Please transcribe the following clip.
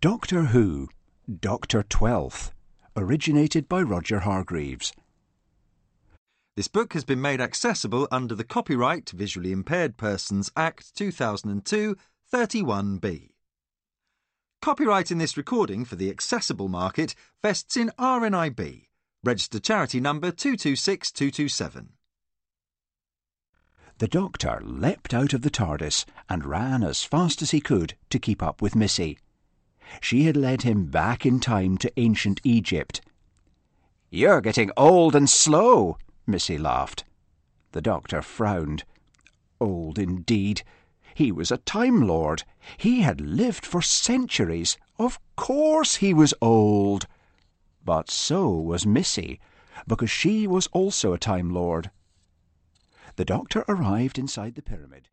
Doctor Who, Doctor Twelfth, originated by Roger Hargreaves. This book has been made accessible under the Copyright Visually Impaired Persons Act 2002, 31B. Copyright in this recording for the accessible market vests in RNIB, registered charity number 226227. The Doctor leapt out of the TARDIS and ran as fast as he could to keep up with Missy. She had led him back in time to ancient Egypt. "You're getting old and slow," Missy laughed. The Doctor frowned. Old indeed. He was a Time Lord. He had lived for centuries. Of course he was old. But so was Missy, because she was also a Time Lord. The Doctor arrived inside the pyramid.